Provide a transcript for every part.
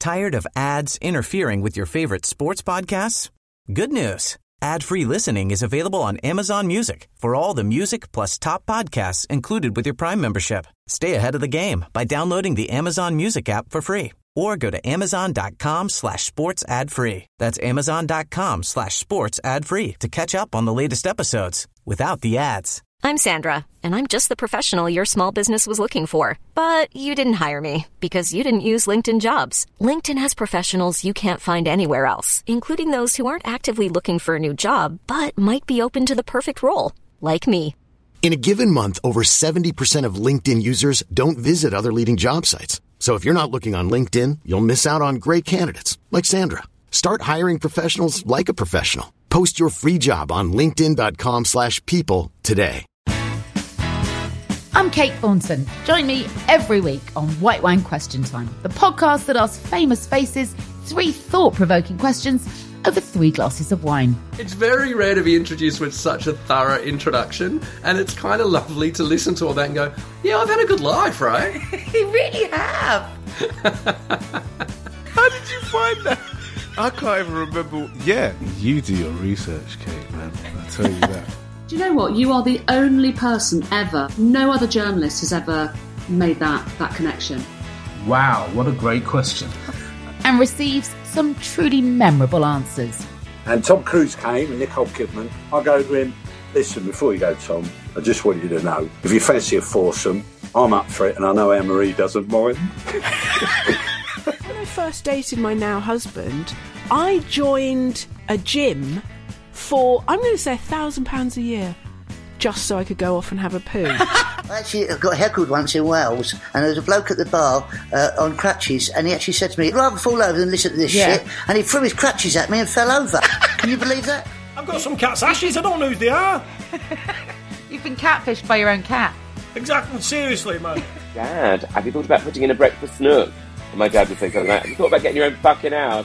Tired of ads interfering with your favorite sports podcasts? Good news. Ad-free listening is available on Amazon Music for all the music plus top podcasts included with your Prime membership. Stay ahead of the game by downloading the Amazon Music app for free or go to amazon.com/sports ad free. That's amazon.com/sports ad free to catch up on the latest episodes without the ads. I'm Sandra, and I'm just the professional your small business was looking for. But you didn't hire me because you didn't use LinkedIn Jobs. LinkedIn has professionals you can't find anywhere else, including those who aren't actively looking for a new job, but might be open to the perfect role, like me. In a given month, over 70% of LinkedIn users don't visit other leading job sites. So if you're not looking on LinkedIn, you'll miss out on great candidates like Sandra. Start hiring professionals like a professional. Post your free job on linkedin.com/people today. I'm Kate Thornton. Join me every week on White Wine Question Time, the podcast that asks famous faces 3 thought-provoking questions over 3 glasses of wine. It's very rare to be introduced with such a thorough introduction, and it's kind of lovely to listen to all that and go, yeah, I've had a good life, right? You really have. How did you find that? I can't even remember. Yeah, you do your research, Kate, man. I tell you that. Do you know what? You are the only person ever. No other journalist has ever made that connection. Wow, what a great question. And receives some truly memorable answers. And Tom Cruise came and Nicole Kidman. I go to him, listen, before you go, Tom, I just want you to know, if you fancy a foursome, I'm up for it, and I know Anne-Marie doesn't mind. When I first dated my now husband, I joined a gym for, I'm going to say £1,000 a year, just so I could go off and have a poo. Actually, I got heckled once in Wales, and there was a bloke at the bar on crutches, and he actually said to me, I'd rather fall over than listen to this shit, and he threw his crutches at me and fell over. Can you believe that? I've got some cat's ashes, I don't know who they are. You've been catfished by your own cat. Exactly, seriously, man. Dad, have you thought about putting in a breakfast nook? And my dad would say something like, have you thought about getting your own fucking house?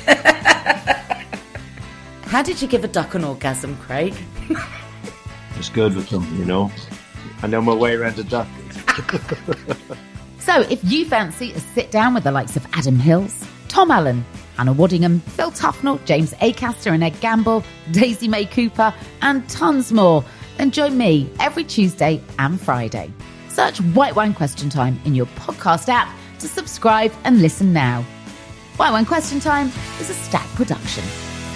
How did you give a duck an orgasm, Craig? It's good with them, you know. I know my way around a duck. So if you fancy a sit-down with the likes of Adam Hills, Tom Allen, Hannah Waddingham, Phil Tufnell, James Acaster and Ed Gamble, Daisy May Cooper, and tons more, then join me every Tuesday and Friday. Search White Wine Question Time in your podcast app to subscribe and listen now. White Wine Question Time is a Stack production.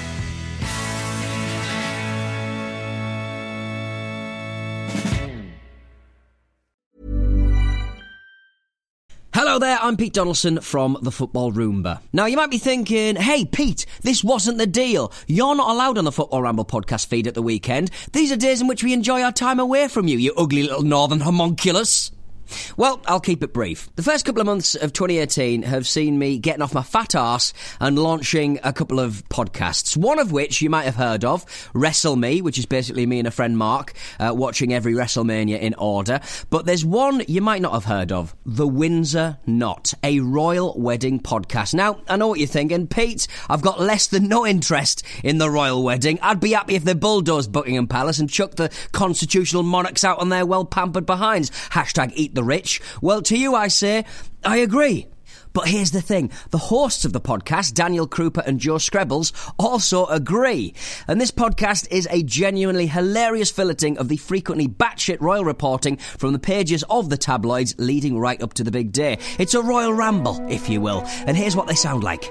Hello there, I'm Pete Donaldson from the Football Roomba. Now, you might be thinking, hey, Pete, this wasn't the deal. You're not allowed on the Football Ramble podcast feed at the weekend. These are days in which we enjoy our time away from you, you ugly little northern homunculus. Well, I'll keep it brief. The first couple of months of 2018 have seen me getting off my fat arse and launching a couple of podcasts. One of which you might have heard of, Wrestle Me, which is basically me and a friend Mark watching every WrestleMania in order. But there's one you might not have heard of, The Windsor Knot, a royal wedding podcast. Now, I know what you're thinking, Pete, I've got less than no interest in the royal wedding. I'd be happy if they bulldozed Buckingham Palace and chucked the constitutional monarchs out on their well-pampered behinds. Hashtag eat the rich. Well, to you I say, I agree. But here's the thing, the hosts of the podcast, Daniel Krupa and Joe Screbbles, also agree. And this podcast is a genuinely hilarious filleting of the frequently batshit royal reporting from the pages of the tabloids leading right up to the big day. It's a royal ramble, if you will. And here's what they sound like.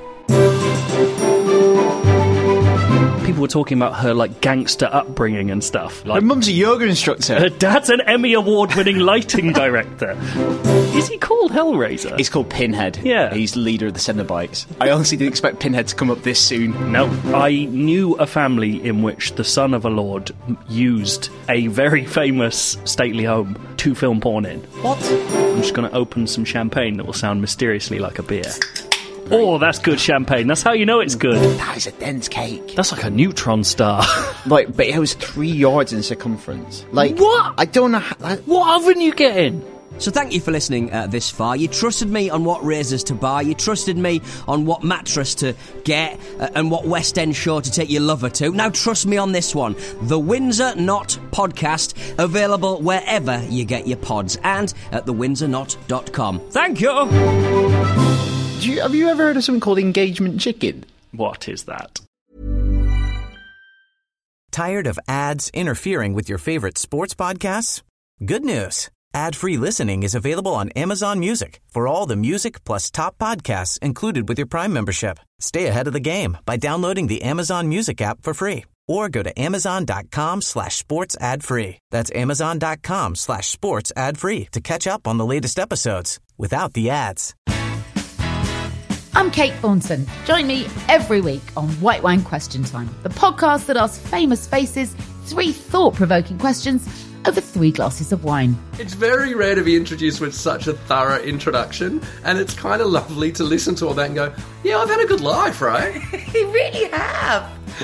People were talking about her, like, gangster upbringing and stuff. Like, her mum's a yoga instructor. Her dad's an Emmy Award-winning lighting director. Is he called Hellraiser? He's called Pinhead. Yeah. He's the leader of the Cenobites. I honestly didn't expect Pinhead to come up this soon. No. I knew a family in which the son of a lord used a very famous stately home to film porn in. What? I'm just going to open some champagne that will sound mysteriously like a beer. Oh, that's good champagne. That's how you know it's good. That is a dense cake. That's like a neutron star. Like, but it was 3 yards in circumference. Like, what? I don't know how... What oven you getting? So thank you for listening this far. You trusted me on what razors to buy. You trusted me on what mattress to get and what West End show to take your lover to. Now trust me on this one. The Windsor Knot podcast, available wherever you get your pods and at thewindsorknot.com. Thank you! Have you ever heard of something called engagement chicken? What is that? Tired of ads interfering with your favorite sports podcasts? Good news. Ad-free listening is available on Amazon Music for all the music plus top podcasts included with your Prime membership. Stay ahead of the game by downloading the Amazon Music app for free or go to amazon.com/sports ad free. That's amazon.com/sports ad free to catch up on the latest episodes without the ads. I'm Kate Thornton. Join me every week on White Wine Question Time, the podcast that asks famous faces 3 thought-provoking questions over 3 glasses of wine. It's very rare to be introduced with such a thorough introduction, and it's kind of lovely to listen to all that and go, yeah, I've had a good life, right? You really have.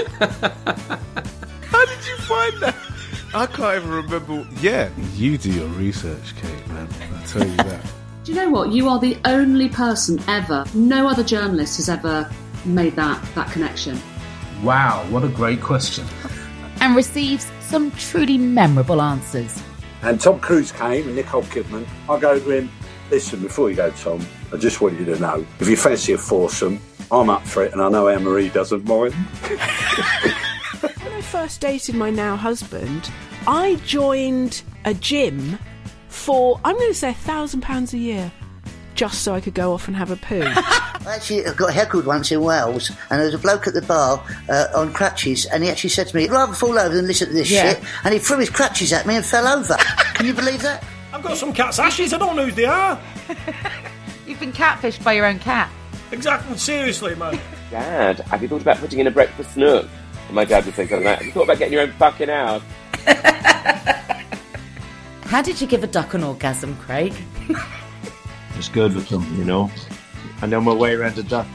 How did you find that? I can't even remember. Yeah, you do your research, Kate, man. I tell you that. Do you know what? You are the only person ever. No other journalist has ever made that connection. Wow, what a great question. And receives some truly memorable answers. And Tom Cruise came and Nicole Kidman. I go to him, listen, before you go, Tom, I just want you to know, if you fancy a foursome, I'm up for it, and I know Anne-Marie doesn't mind. When I first dated my now husband, I joined a gym for, I'm going to say, £1,000 a year, just so I could go off and have a poo. I actually got heckled once in Wales, and there was a bloke at the bar on crutches, and he actually said to me, I'd rather fall over than listen to this shit, and he threw his crutches at me and fell over. Can you believe that? I've got some cat's ashes, I don't know who they are. You've been catfished by your own cat. Exactly, seriously, man. Dad, have you thought about putting in a breakfast nook? And my dad would say something like, have you thought about getting your own fucking house? How did you give a duck an orgasm, Craig? It's good with them, you know. I know my way around a duck.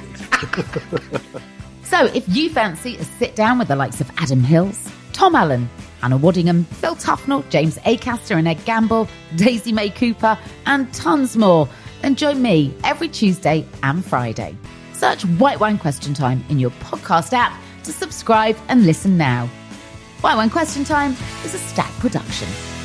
So if you fancy a sit-down with the likes of Adam Hills, Tom Allen, Hannah Waddingham, Phil Tufnell, James Acaster and Ed Gamble, Daisy May Cooper, and tons more, then join me every Tuesday and Friday. Search White Wine Question Time in your podcast app to subscribe and listen now. White Wine Question Time is a Stack production.